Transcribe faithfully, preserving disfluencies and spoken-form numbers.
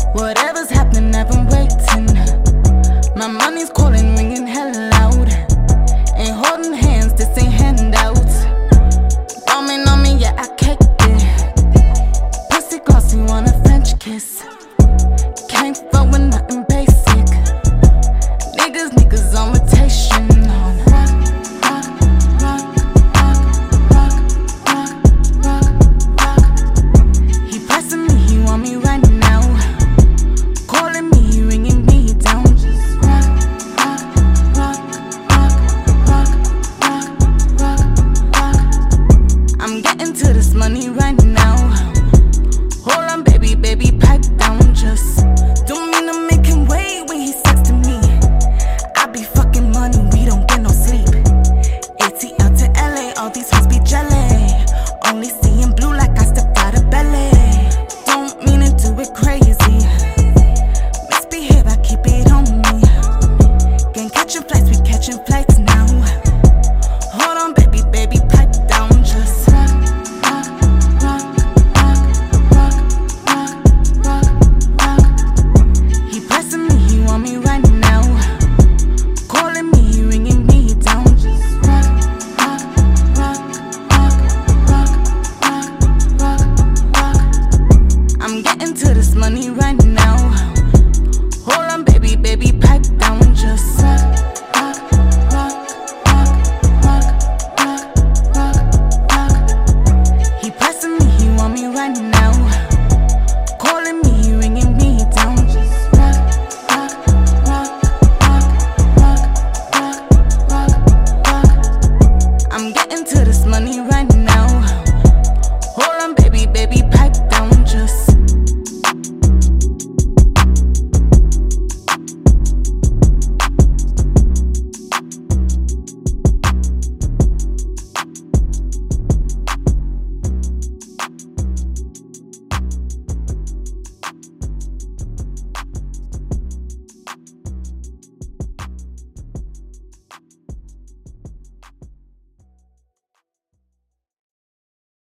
Whatever's happening, I've been waiting. My money's calling, ringing hella loud. Ain't holding hands, this ain't handouts. Bombing on me, yeah, I caked it. Pussy glossy, want a French kiss. Can't fuck with nothing basic. Niggas, niggas on rotation. On rock, rock, rock, rock, rock, rock, rock. He pressing me, he want me right now. Calling me, ringing me down. Just rock, rock, rock, rock, rock, rock, rock, rock. I'm getting to this money right now. Hold on, baby, baby, pipe down. Just don't mean to make him wait when he says to me, I be fucking money, we don't get no sleep. A T L to L A, all these hoes be jelly. Only seeing blue like I stepped out of belly. Don't mean to do it crazy. Misbehave, I keep it on me. Gang catching flights, we catching flights now. Hold on, baby, baby, pipe down. Just rock, rock, rock, rock, rock, rock, rock, rock. He pressing me, he want me right now. Calling me, ringing me down. Just rock, rock, rock, rock, rock, rock, rock, rock. I'm getting to this money right now. Hold on, baby, baby, pipe down. Just rock, rock, rock, rock, rock, rock, rock, rock. He pressing me, he want me right now. Calling me, ringing me down. Just rock, rock, rock, rock, rock, rock, rock, rock. I'm getting to this money right now.